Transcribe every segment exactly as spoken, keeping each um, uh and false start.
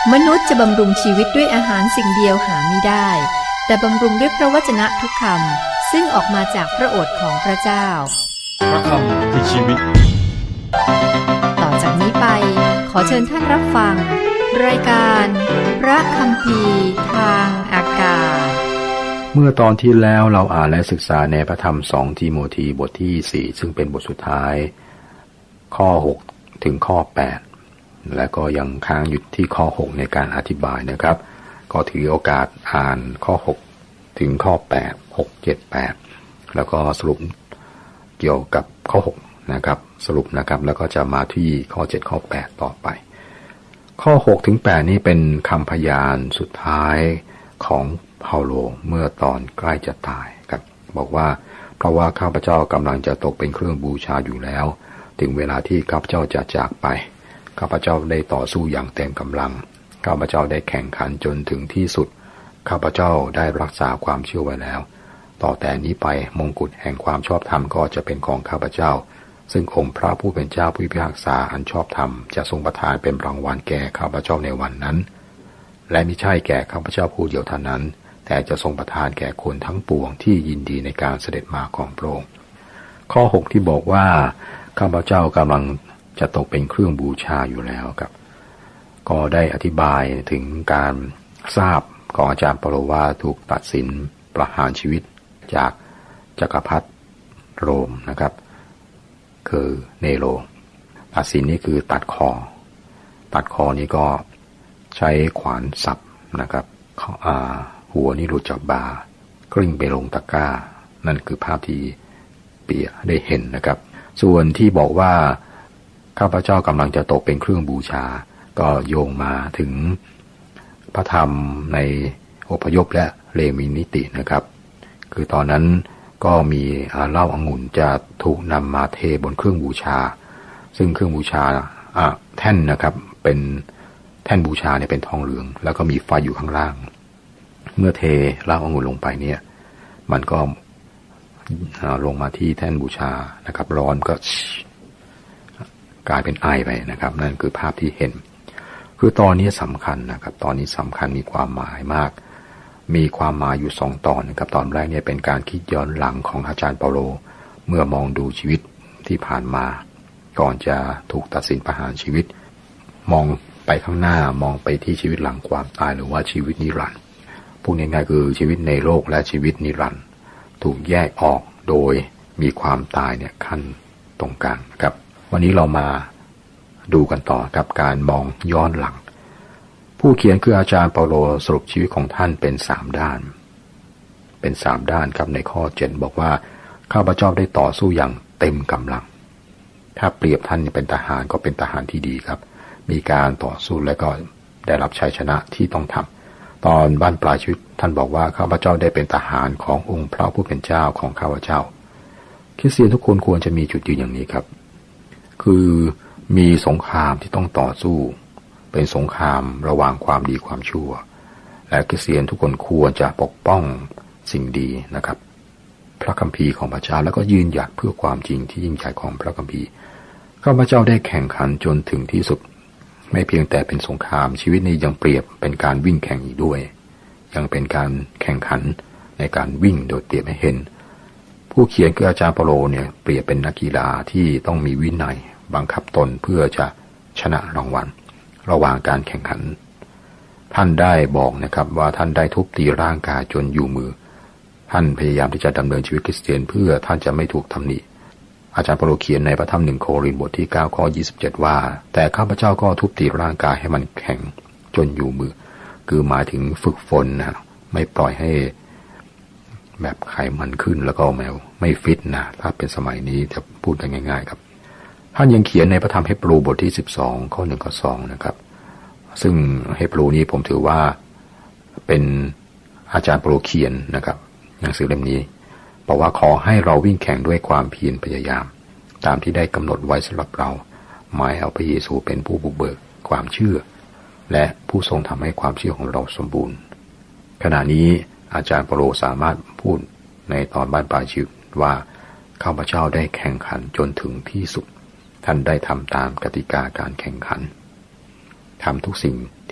มนุษย์จะบำรุงชีวิตด้วยอาหารสิ่งเดียวหาไม่ได้แต่บำรุงด้วยพระวจนะทุกคำซึ่งออกมาจากพระโอษฐ์ของพระเจ้าพระคำคือชีวิตต่อจากนี้ไปขอเชิญท่านรับฟังรายการพระคัมภีร์ทางอากาศเมื่อตอนที่แล้วเราอ่านและศึกษาในพระธรรมสองทิโมธีบทที่สี่ซึ่งเป็นบทสุดท้ายข้อหกถึงข้อแปดและก็ยังค้างอยู่ที่ข้อหกในการอธิบายนะครับก็ถือโอกาสอ่านข้อหกถึงข้อแปด หก เจ็ด แปดแล้วก็สรุปเกี่ยวกับข้อหกนะครับสรุปนะครับแล้วก็จะมาที่ข้อเจ็ดข้อแปดต่อไปข้อหกถึงแปดนี้เป็นคำพยานสุดท้ายของเปาโลเมื่อตอนใกล้จะตายครับบอกว่าเพราะว่าข้าพเจ้ากำลังจะตกเป็นเครื่องบูชาอยู่แล้วถึงเวลาที่ข้าพเจ้าจะจากไปข้าพเจ้าได้ต่อสู้อย่างเต็มกำลังข้าพเจ้าได้แข่งขันจนถึงที่สุดข้าพเจ้าได้รักษาความเชื่อไว้แล้วต่อแต่นี้ไปมงกุฎแห่งความชอบธรรมก็จะเป็นของข้าพเจ้าซึ่งองค์พระผู้เป็นเจ้าผู้พิพากษาอันชอบธรรมจะทรงประทานเป็นรางวัลแก่ข้าพเจ้าในวันนั้นและมิใช่แก่ข้าพเจ้าผู้เดียวเท่านั้นแต่จะทรงประทานแก่คนทั้งปวงที่ยินดีในการเสด็จมาของพระองค์ข้อหกที่บอกว่าข้าพเจ้ากำลังจะตกเป็นเครื่องบูชาอยู่แล้วครับก็ได้อธิบายถึงการทราบของอาจารย์เปาโลว่าถูกตัดสินประหารชีวิตจากจักรพรรดิโรมนะครับคือเนโรตัดสินนี่คือตัดคอตัดคอนี้ก็ใช้ขวานสับนะครับหัวนี่หลุดจากบ่ากลิ้งไปลงตะกร้านั่นคือภาพที่เปียได้เห็นนะครับส่วนที่บอกว่าข้าพเจ้ากำลังจะตกเป็นเครื่องบูชาก็โยงมาถึงพระธรรมในอพยพและเลวีนิตินะครับคือตอนนั้นก็มีเหล้าองุ่นจะถูกนำมาเทบนเครื่องบูชาซึ่งเครื่องบูชาอ่ะแท่นนะครับเป็นแท่นบูชาเนี่ยเป็นทองเหลืองแล้วก็มีไฟอยู่ข้างล่างเมื่อเทเหล้าองุ่นลงไปเนี่ยมันก็ลงมาที่แท่นบูชานะครับร้อนก็กลายเป็นไอไปนะครับนั่นคือภาพที่เห็นคือตอนนี้สำคัญนะครับตอนนี้สำคัญมีความหมายมากมีความหมายอยู่สองตอนนะครับตอนแรกเนี่ยเป็นการคิดย้อนหลังของอาจารย์เปาโลเมื่อมองดูชีวิตที่ผ่านมาก่อนจะถูกตัดสินประหารชีวิตมองไปข้างหน้ามองไปที่ชีวิตหลังความตายหรือว่าชีวิตนิรันดร์พูดง่ายๆคือชีวิตในโลกและชีวิตนิรันดร์ถูกแยกออกโดยมีความตายเนี่ยขั้นตรงกลางครับวันนี้เรามาดูกันต่อกับการมองย้อนหลังผู้เขียนคืออาจารย์เปาโลสรุปชีวิตของท่านเป็นสามด้านเป็นสามด้านครับในข้อเจ็ดบอกว่าข้าพเจ้าได้ต่อสู้อย่างเต็มกำลังถ้าเปรียบท่านเป็นทหารก็เป็นทหารที่ดีครับมีการต่อสู้และก็ได้รับชัยชนะที่ต้องทำตอนบ้านปลายชีวิตท่านบอกว่าข้าพเจ้าได้เป็นทหารขององค์พระผู้เป็นเจ้าของข้าพเจ้าคริสเตียนทุกคนควรจะมีจุดยืนอย่างนี้ครับคือมีสงครามที่ต้องต่อสู้เป็นสงครามระหว่างความดีความชั่วและคริสเตียนทุกคนควรจะปกป้องสิ่งดีนะครับพระคัมภีร์ของพระเจ้าแล้วก็ยืนหยัดเพื่อความจริงที่ยิ่งใหญ่ของพระคัมภีร์ข้าพเจ้าได้แข่งขันจนถึงที่สุดไม่เพียงแต่เป็นสงครามชีวิตนี้ยังเปรียบเป็นการวิ่งแข่งอีกด้วยยังเป็นการแข่งขันในการวิ่งโดยเปรียบให้เห็นผู้เขียนคืออาจารย์เปาโลเนี่ยเปรียบเป็นนักกีฬาที่ต้องมีวินัยบังคับตนเพื่อจะชนะรางวัลระหว่างการแข่งขันท่านได้บอกนะครับว่าท่านได้ทุบตีร่างกายจนอยู่มือท่านพยายามที่จะดำเนินชีวิตคริสเตียนเพื่อท่านจะไม่ถูกตำหนิอาจารย์เปาโลเขียนในพระธรรมหนึ่งโครินธ์บทที่เก้าข้อยี่สิบเจ็ดว่าแต่ข้าพเจ้าก็ทุบตีร่างกายให้มันแข็งจนอยู่มือคือหมายถึงฝึกฝนนะไม่ปล่อยให้แบบไขมันขึ้นแล้วก็แมวไม่ฟิตนะถ้าเป็นสมัยนี้จะพูดกันง่ายๆครับท่านยังเขียนในพระธรรมเฮบรูบทที่สิบสองข้อหนึ่งข้อสองนะครับซึ่งเฮบรูนี้ผมถือว่าเป็นอาจารย์เปาโลเขียนนะครับหนังสือเล่มนี้บอกว่าขอให้เราวิ่งแข่งด้วยความเพียรพยายามตามที่ได้กำหนดไว้สำหรับเราหมายเอาพระเยซูเป็นผู้บุกเบิกความเชื่อและผู้ทรงทำให้ความเชื่อของเราสมบูรณ์ขณะนี้อาจารย์เปาโลสามารถพูดในตอนบ้านปลายชีวิตว่าข้าพเจ้าได้แข่งขันจนถึงที่สุดท่านได้ทำตามกติกาการแข่งขันทำทุกสิ่ง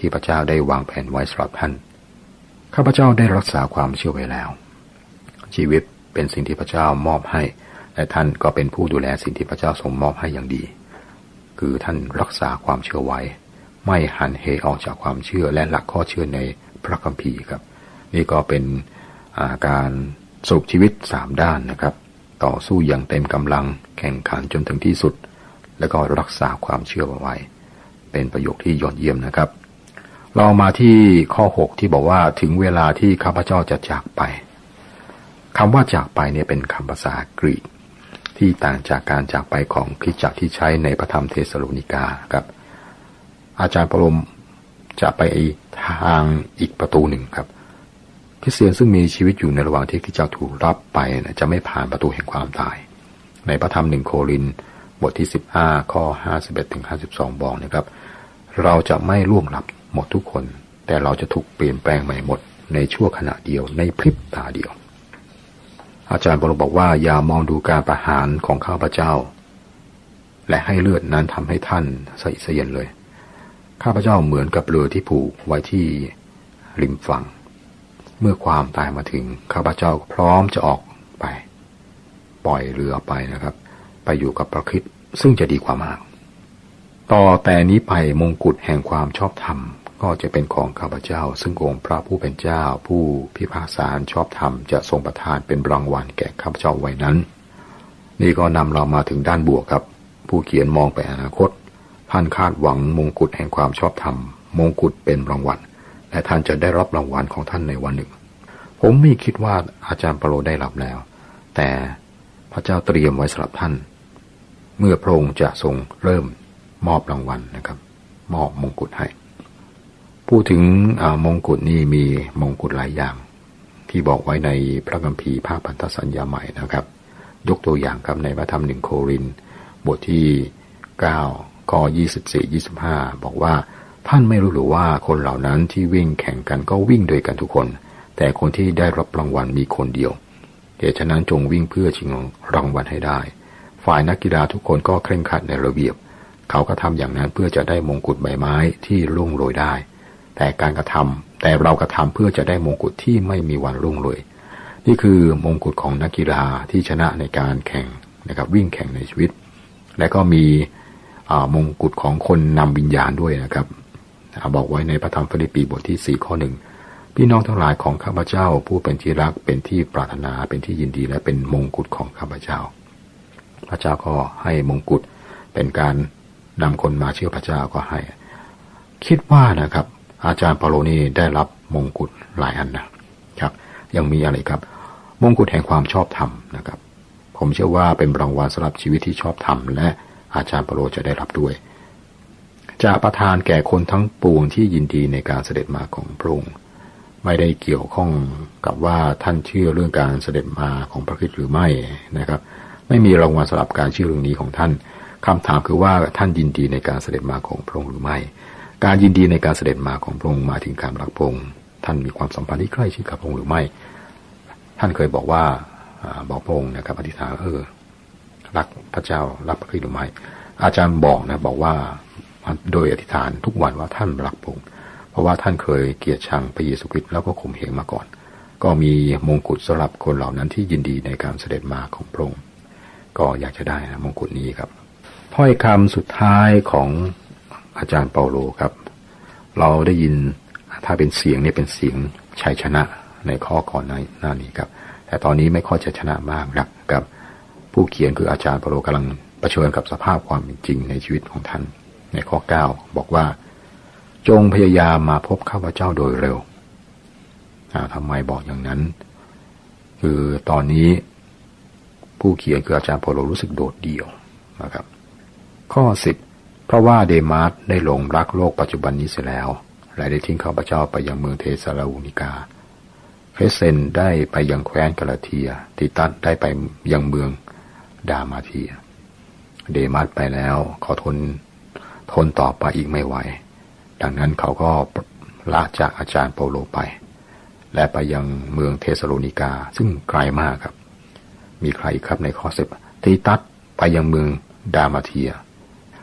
ที่พระเจ้าได้วางแผนไว้สำหรับท่านข้าพเจ้าได้รักษาความเชื่อไว้แล้วชีวิตเป็นสิ่งที่พระเจ้ามอบให้และท่านก็เป็นผู้ดูแลสิ่งที่พระเจ้าทรงมอบให้อย่างดีคือท่านรักษาความเชื่อไว้ไม่หันเหออกจากความเชื่อและหลักข้อเชื่อในพระคัมภีร์ครับนี่ก็เป็นการสรุปชีวิตสามด้านนะครับต่อสู้อย่างเต็มกำลังแข่งขันจนถึงที่สุดแล้วก็รักษาความเชื่อไว้เป็นประโยคที่ยอดเยี่ยมนะครับเรามาที่ข้อหกที่บอกว่าถึงเวลาที่ข้าพเจ้าจะจากไปคำว่าจากไปเนี่ยเป็นคำภาษากรีกที่ต่างจากการจากไปของคริสตจักรที่ใช้ในพระธรรมเธสะโลนิกาครับอาจารย์ปรมจะไปทางอีกประตูหนึ่งครับคริสเตียนซึ่งมีชีวิตอยู่ในระหว่างที่คริสตจักรถูกรับไปนะจะไม่ผ่านประตูแห่งความตายในพระธรรมหนึ่งโครินธ์บทที่สิบห้าข้อห้าสิบเอ็ดถึงห้าสิบสองบอกนะครับเราจะไม่ล่วงลับหมดทุกคนแต่เราจะถูกเปลี่ยนแปลงใหม่หมดในชั่วขณะเดียวในพริบตาเดียวอาจารย์ปรมบอกว่าอย่ามองดูการประหารของข้าพเจ้าและให้เลือดนั้นทำให้ท่านสะอิดสะเอียนเลยข้าพเจ้าเหมือนกับเรือที่ผูกไว้ที่ริมฝั่งเมื่อความตายมาถึงข้าพเจ้าพร้อมจะออกไปปล่อยเรือไปนะครับไปอยู่กับพระคริสต์ซึ่งจะดีกว่ามากต่อแต่นี้ไปมงกุฎแห่งความชอบธรรมก็จะเป็นของข้าพเจ้าซึ่งองค์พระผู้เป็นเจ้าผู้พิพากษาชอบธรรมจะทรงประทานเป็นรางวัลแก่ข้าพเจ้าไว้นั้นนี่ก็นำเรามาถึงด้านบวกครับผู้เขียนมองไปอนาคตท่านคาดหวังมงกุฎแห่งความชอบธรรมมงกุฎเป็นรางวัลและท่านจะได้รับรางวัลของท่านในวันหนึ่งผมไม่คิดว่าอาจารย์เปโลได้รับแล้วแต่พระเจ้าเตรียมไว้สำหรับท่านเมื่อพระองค์จะทรงเริ่มมอบรางวัลนะครับมอบมงกุฎให้พูดถึงมงกุฎนี่มีมงกุฎหลายอย่างที่บอกไว้ในพระคัมภีร์ภาคพันธสัญญาใหม่นะครับยกตัวอย่างครับในพระธรรมหนึ่งโครินธ์บทที่เก้าข้อยี่สิบสี่ ยี่สิบห้าบอกว่าท่านไม่รู้หรือว่าคนเหล่านั้นที่วิ่งแข่งกันก็วิ่งด้วยกันทุกคนแต่คนที่ได้รับรางวัลมีคนเดียวเหตุฉะนั้นจงวิ่งเพื่อชิงรางวัลให้ได้ฝ่ายนักกีฬาทุกคนก็เคร่งครัดในระเบียบเขาก็ทำอย่างนั้นเพื่อจะได้มงกุฎใบไม้ที่ร่วงโรยได้แต่การกระทำแต่เรากระทำเพื่อจะได้มงกุฎที่ไม่มีวันร่วงโรยนี่คือมงกุฎของนักกีฬาที่ชนะในการแข่งนะครับวิ่งแข่งในชีวิตและก็มีมงกุฎของคนนำวิญญาณด้วยนะครับบอกไว้ในพระธรรมฟิลิปปีบทที่สี่ข้อหนึ่งพี่น้องทั้งหลายของข้าพเจ้าผู้เป็นที่รักเป็นที่ปรารถนาเป็นที่ยินดีและเป็นมงกุฎของข้าพเจ้าพระเจ้าก็ให้มงกุฎเป็นการนำคนมาเชื่อพระเจ้าก็ให้คิดว่านะครับอาจารย์เปาโลนี่ได้รับมงกุฎหลายอันนะครับยังมีอะไรครับมงกุฎแห่งความชอบธรรมนะครับผมเชื่อว่าเป็นรางวัลสำหรับชีวิตที่ชอบธรรมและอาจารย์เปาโลจะได้รับด้วยจะประทานแก่คนทั้งปวงที่ยินดีในการเสด็จมาของพระองค์ไม่ได้เกี่ยวข้องกับว่าท่านเชื่อเรื่องการเสด็จมาของพระคริสต์หรือไม่นะครับไม่มีรางวัลสำหรับการเชื่อเรื่องนี้ของท่านคำถามคือว่าท่านยินดีในการเสด็จมาของพระองค์หรือไม่การยินดีในการเสด็จมาของพระองค์หมายถึงการรักพระองค์ท่านมีความสัมพันธ์ที่ใกล้ชิดกับพระองค์หรือไม่ท่านเคยบอกว่าบอกพระองค์นะครับอธิษฐานเออรักพระเจ้ารักพระคริสต์หรือไม่อาจารย์บอกนะบอกว่าโดยอธิษฐานทุกวันว่าท่านรักพระองค์เพราะว่าท่านเคยเกลียดชังพระเยซูคริสต์แล้วก็ข่มเหงมาก่อนก็มีมงกุฎสำหรับคนเหล่านั้นที่ยินดีในการเสด็จมาของพระองค์ก็อยากจะได้นะมงกุฎนี้ครับถ้อยคำสุดท้ายของอาจารย์เปาโลครับเราได้ยินถ้าเป็นเสียงนี่เป็นเสียงชัยชนะในข้อก่อนหน้านี้ครับแต่ตอนนี้ไม่ค่อยจะชนะมากนักกับผู้เขียนคืออาจารย์เปาโลกำลังเผชิญกับสภาพความเป็นจริงในชีวิตของท่านในข้อเก้าบอกว่าจงพยายามมาพบข้าพเจ้าโดยเร็วทำไมบอกอย่างนั้นคือตอนนี้ผู้เขียนคืออาจารย์เปาโลรู้สึกโดดเดี่ยวนะครับข้อสิบเพราะว่าเดมาสได้หลงรักโลกปัจจุบันนี้เสียแล้วและได้ทิ้งข้าพเจ้าไปยังเมืองเทสาโลนิกาเครเซนได้ไปยังแคว้นกาลาเทียติตัสได้ไปยังเมืองดามาเทียเดมาสไปแล้วเขาทนทนต่อไปอีกไม่ไหวดังนั้นเขาก็ลาจากอาจารย์เปาโลไปและไปยังเมืองเทสาโลนิกาซึ่งไกลมากครับมีใครครับในข้อสิบติตัสไปยังเมืองดามาเทีย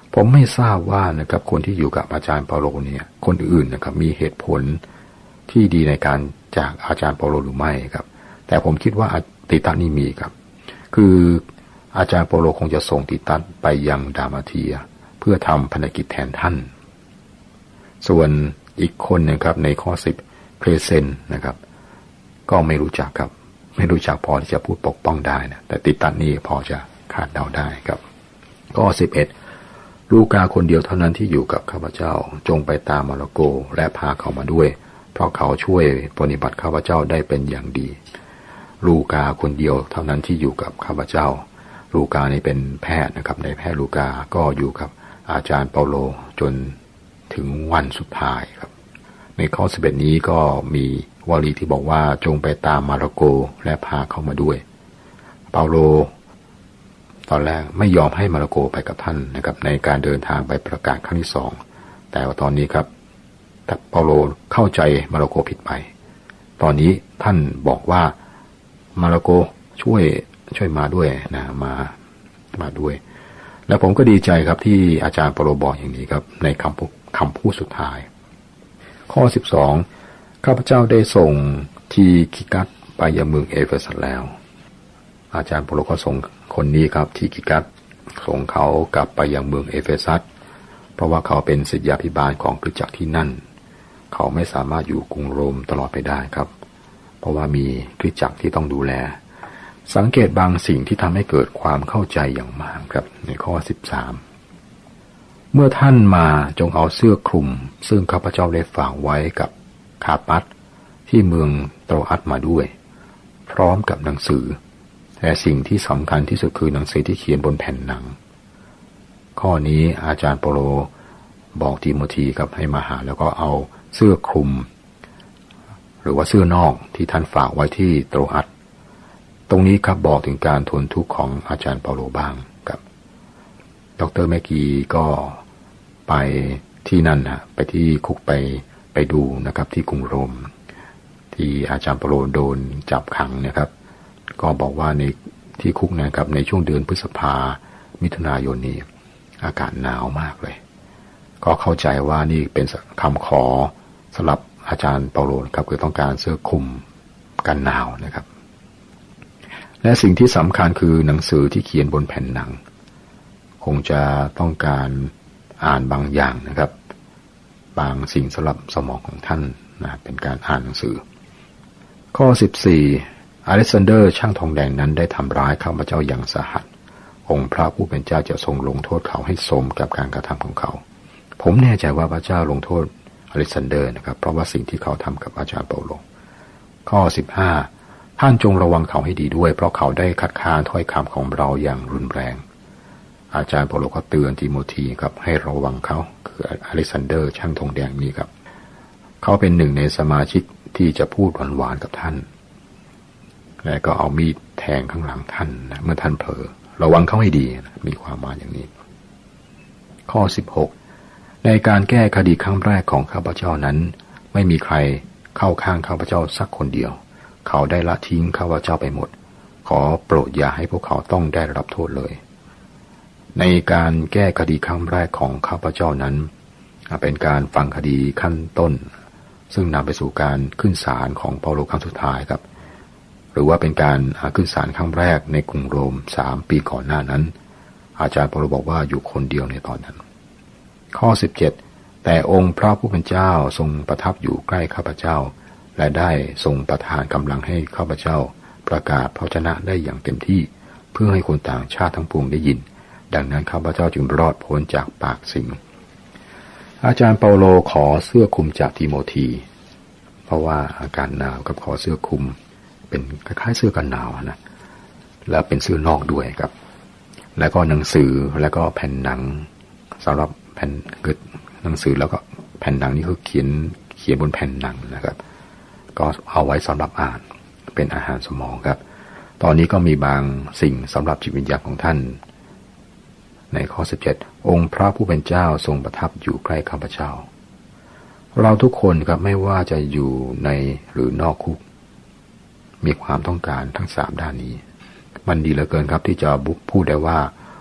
ผมไม่ทราบว่านะครับคนที่อยู่กับอาจารย์เปาโลเนี่ยคนอื่นนะครับมีเหตุผลที่ดีในการจากอาจารย์เปาโลหรือไม่ครับแต่ผมคิดว่าติตัสนี่มีครับคืออาจารย์เปาโลคงจะส่งติตัสไปยังดามาเทียเพื่อทำภารกิจแทนท่านส่วนอีกคนนะครับในข้อสิบเพรเซนนะครับก็ไม่รู้จักครับไม่รู้จักพอที่จะพูดปกป้องได้นะแต่ติตัสนี่พอจะคาดเดาได้ครับข้อสิบเอ็ดลูกาคนเดียวเท่านั้นที่อยู่กับข้าพเจ้าจงไปตามมาระโกและพาเขามาด้วยเพราะเขาช่วยปฏิบัติข้าพเจ้าได้เป็นอย่างดีลูกาคนเดียวเท่านั้นที่อยู่กับข้าพเจ้าลูกานี่เป็นแพทย์นะครับในแพทย์ลูกาก็อยู่กับอาจารย์เปาโลจนถึงวันสุดท้ายครับในข้อสิบเอ็ดนี้ก็มีวลีที่บอกว่าจงไปตามมาระโกและพาเขามาด้วยเปาโลตอนแรกไม่ยอมให้มาระโกไปกับท่านนะครับในการเดินทางไปประกาศครั้งที่สองแต่ว่าตอนนี้ครับแต่เปาโลเข้าใจมาระโกผิดไปตอนนี้ท่านบอกว่ามาระโกช่วยช่วยมาด้วยนะมามาด้วยแล้วผมก็ดีใจครับที่อาจารย์เปาโลบอกอย่างนี้ครับในคำคำพูดสุดท้ายข้อสิบสองข้าพเจ้าได้ส่งทีคิกัสไปยังเมืองเอเฟซัสแล้วอาจารย์เปาโลก็ส่งคนนี้ครับทีคิกัสส่งเขากลับไปยังเมืองเอเฟซัสเพราะว่าเขาเป็นศิษยาภิบาลของคริสตจักรที่นั่นเขาไม่สามารถอยู่กรุงโรมตลอดไปได้ครับเพราะว่ามีคริสตจักรที่ต้องดูแลสังเกตบางสิ่งที่ทำให้เกิดความเข้าใจอย่างมากครับในข้อสิบสามเมื่อท่านมาจงเอาเสื้อคลุมซึ่งข้าพเจ้าได้ฝากไว้กับคาปัสที่เมืองโตรอัสมาด้วยพร้อมกับหนังสือแต่สิ่งที่สำคัญที่สุดคือหนังสือที่เขียนบนแผ่นหนังข้อนี้อาจารย์เปาโลบอกทิโมธีครับให้มาหาแล้วก็เอาเสื้อคลุมหรือว่าเสื้อนอกที่ท่านฝากไว้ที่โตรอัสตรงนี้ครับบอกถึงการทนทุกข์ของอาจารย์เปาโลบ้างครับดร.แมกกีก็ไปที่นั่นฮะไปที่คุกไปไปดูนะครับที่กรุงโรมที่อาจารย์เปาโลโดนจับขังนะครับก็บอกว่าในที่คุกนะครับในช่วงเดือนพฤษภามิถุนายนนี้อากาศหนาวมากเลยก็เข้าใจว่านี่เป็นคำขอสำหรับอาจารย์เปาโลครับคือต้องการเสื้อคลุมกันหนาวนะครับและสิ่งที่สำคัญคือหนังสือที่เขียนบนแผ่นหนังคงจะต้องการอ่านบางอย่างนะครับบางสิ่งสำหรับสมองของท่านนะเป็นการอ่านหนังสือข้อสิบสี่อเล็กซานเดอร์ช่างทองแดงนั้นได้ทำร้ายข้าพเจ้าอย่างสาหัสองค์พระผู้เป็นเจ้าจะทรงลงโทษเขาให้สมกับการกระทำของเขาผมแน่ใจว่าพระเจ้าลงโทษอเล็กซานเดอร์นะครับเพราะว่าสิ่งที่เขาทำกับอาจารย์เปาโลข้อสิบห้าท่านจงระวังเขาให้ดีด้วยเพราะเขาได้คัดค้านถ้อยคำของเราอย่างรุนแรงอาจารย์เปาโลก็เตือนทิโมธีครับให้ระวังเขาคืออเล็กซานเดอร์ช่างทองแดงนี้ครับเขาเป็นหนึ่งในสมาชิกที่จะพูดหวานๆกับท่านและก็เอามีดแทงข้างหลังท่านนะเมื่อท่านเผลอระวังเขาให้ดีนะมีความหมายอย่างนี้ข้อสิบหกในการแก้คดีครั้งแรกของข้าพเจ้านั้นไม่มีใครเข้าข้างข้าพเจ้าสักคนเดียวเขาได้ละทิ้งข้าพเจ้าไปหมดขอโปรดอย่าให้พวกเขาต้องได้รับโทษเลยในการแก้คดีครั้งแรกของข้าพเจ้านั้นเป็นการฟังคดีขั้นต้นซึ่งนำไปสู่การขึ้นศาลของเปาโลครั้งสุดท้ายครับหรือว่าเป็นการขึ้นศาลครั้งแรกในกรุงโรมสามปีก่อนหน้านั้นอาจารย์เปาโลบอกว่าอยู่คนเดียวในตอนนั้นข้อสิบเจ็ดแต่องค์พระผู้เป็นเจ้าทรงประทับอยู่ใกล้ข้าพเจ้าและได้ทรงประทานกำลังให้ข้าพเจ้าประกาศพระวจนะได้อย่างเต็มที่เพื่อให้คนต่างชาติทั้งปวงได้ยินดังนั้นข้าพเจ้าจึงรอดพ้นจากปากสิงอาจารย์เปาโลขอเสื้อคลุมจากทิโมธีเพราะว่าอากาศหนาวกับขอเสื้อคลุมเป็นคล้ายๆเสื้อกันหนาวนะแล้วเป็นเสื้อนอกด้วยครับแล้วก็หนังสือแล้วก็แผ่นหนังสำหรับแผ่นเกิดหนังสือแล้วก็แผ่นหนังนี่คือเขียนเขียนบนแผ่นหนังนะครับก็เอาไว้สำหรับอ่านเป็นอาหารสมองครับตอนนี้ก็มีบางสิ่งสำหรับจิตวิญญาณของท่านในข้อสิบเจ็ดองค์พระผู้เป็นเจ้าทรงประทับอยู่ใกล้ข้าพเจ้าเราทุกคนครับไม่ว่าจะอยู่ในหรือนอกคุกมีความต้องการทั้งสามด้านนี้มันดีเหลือเกินครับที่จะพูดได้ว่า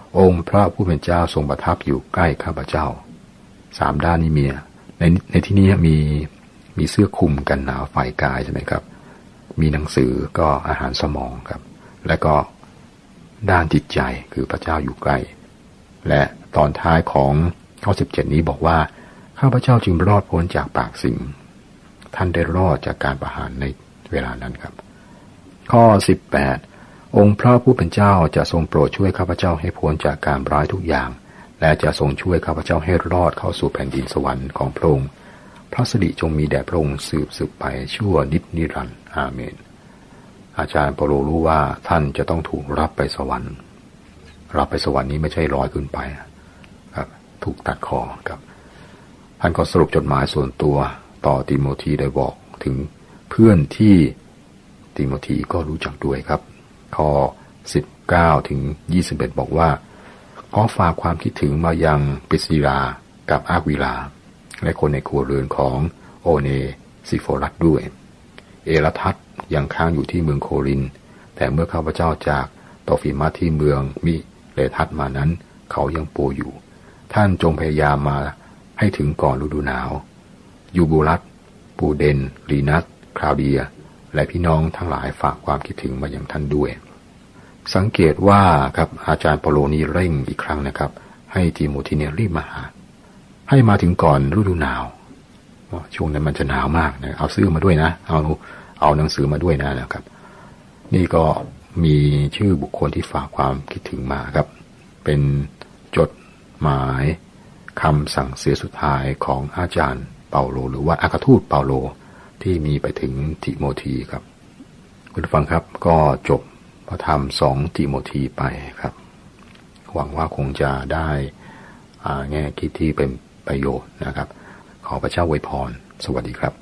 องค์พระผู้เป็นเจ้าทรงประทับอยู่ใกล้ข้าพเจ้าสามด้านนี้มีในในที่นี้มีมีเสื้อคลุมกันหนาวฝ่ายกายใช่ไหมครับมีหนังสือก็อาหารสมองครับและก็ด้านจิตใจคือพระเจ้าอยู่ใกล้และตอนท้ายของข้อสิบเจ็ดนี้บอกว่าข้าพเจ้าจึงรอดพ้นจากปากสิงท่านได้รอดจากการประหารในเวลานั้นครับข้อสิบแปดองค์พระผู้เป็นเจ้าจะทรงโปรดช่วยข้าพเจ้าให้พ้นจากการร้ายทุกอย่างและจะทรงช่วยข้าพเจ้าให้รอดเข้าสู่แผ่นดินสวรรค์ของพระองค์พระสิริจงมีแด่พระองค์สืบสืบไปชั่วนิจนิรันดร์อาเมนอาจารย์เปาโลรู้ว่าท่านจะต้องถูกรับไปสวรรค์รับไปสวรรค์นี้ไม่ใช่ลอยขึ้นไปครับถูกตัดคอครับท่านก็สรุปจดหมายส่วนตัวต่อติโมธีได้บอกถึงเพื่อนที่ติโมธีก็รู้จักด้วยครับข้อสิบเก้าถึงยี่สิบเอ็ดบอกว่าขอฝากความคิดถึงมายังปริสซิลากับอาวิลาและคนในครัวเรือนของโอเนซิโฟรัสด้วยเอราทัสยังค้างอยู่ที่เมืองโครินธ์แต่เมื่อข้าพเจ้าจากโตฟิมัสที่เมืองมิเลทัสมานั้นเขายังป่วยอยู่ท่านจงพยายามมาให้ถึงก่อนฤดูหนาวยูบูลัสปูเดนลีนัสคลาวเดียและพี่น้องทั้งหลายฝากความคิดถึงมาอย่างท่านด้วยสังเกตว่าครับอาจารย์เปาโลนี้เร่งอีกครั้งนะครับให้ติโมธีเนี่ยรีบมาหาให้มาถึงก่อนฤดูหนาวช่วงนั้นมันจะหนาวมากนะเอาเสื้อมาด้วยนะเอาเอาหนังสือมาด้วยนะนะครับนี่ก็มีชื่อบุคคลที่ฝากความคิดถึงมาครับเป็นจดหมายคำสั่งเสียสุดท้ายของอาจารย์เปาโลหรือว่าอัครทูตเปาโลที่มีไปถึงติโมธีครับคุณผู้ฟังครับก็จบพระธรรมสองติโมธีไปครับหวังว่าคงจะได้แง่คิดที่เป็นประโยชน์นะครับขอพระเจ้าอวยพรสวัสดีครับ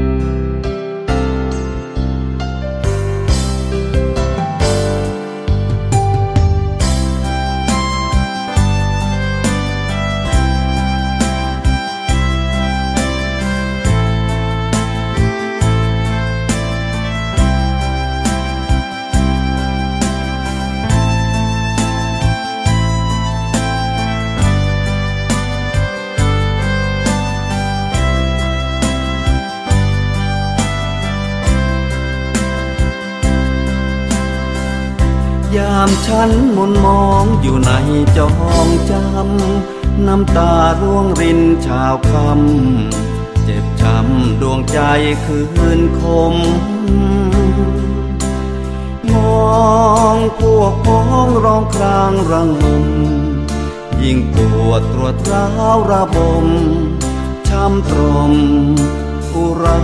ยามฉันมนมองอยู่ในจองจำน้ำตาร่วงรินชาวคำเจ็บช้ำดวงใจคืนคมมองพวกพ้องร้องครางระงมยิ่งปวดตรวจร้าวระบมช้ำตรมอุรา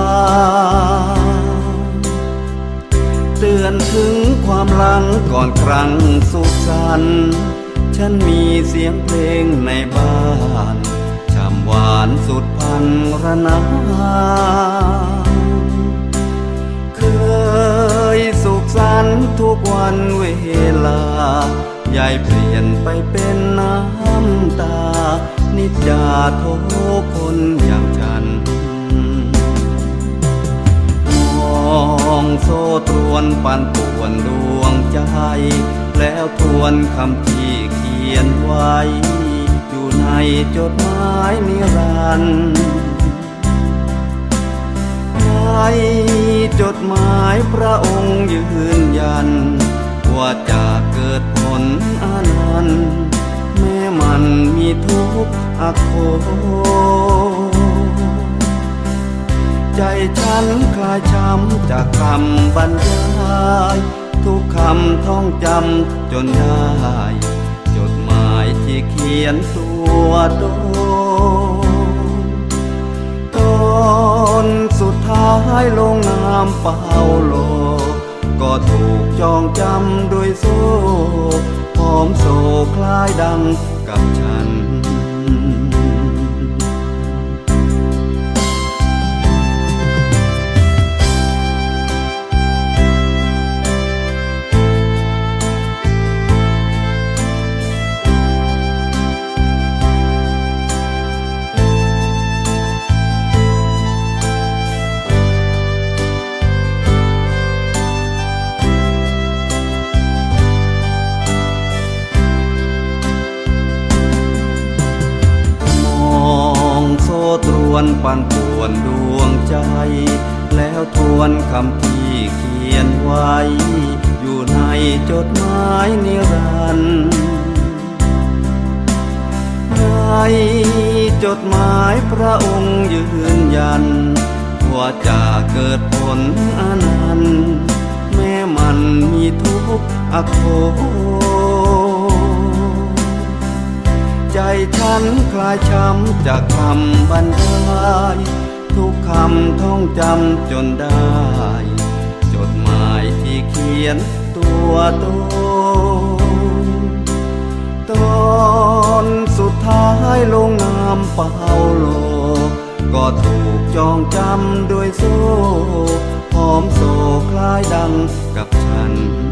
เตือนถึงความหลังก่อนครั้งสุขสันต์ฉันมีเสียงเพลงในบ้านช่ำหวานสุดพันรนาเคยสุขสันต์ทุกวันเวลายายเปลี่ยนไปเป็นน้ำตานิจจาโทคนอย่างฉันมองโซ่ตรวนปั่นป่วนดวงใจแล้วทวนคำที่เขียนไว้อยู่ในจดหมายนิรันดร์ในจดหมายพระองค์ยืนยันว่าจะเกิดผลอนันต์แม้มันมีทุกข์อโศกใจฉันคลายช้ำจากคำบรรยายทุกคำท่องจำจนได้จดหมายที่เขียนตัวโดตอนสุดท้ายลงนามเปาโลก็ถูกจองจำด้วยโซ่หอมโซ่คล้ายดังกับฉันวนปั่นป่วนดวงใจแล้วทวนคำที่เขียนไว้อยู่ในจดหมายนิรันดร์ในจดหมายพระองค์ยืนยันว่าจะเกิดผลอนันต์แม้มันมีทุกข์อโศกใจฉันคลายช้ำจากคำบรรยายทุกคำท่องจำจนได้จดหมายที่เขียนตัวตนตอนสุดท้ายลงนามเปาโลก็ถูกจองจำด้วยโซ่หอมโศกคล้ายดังกับฉัน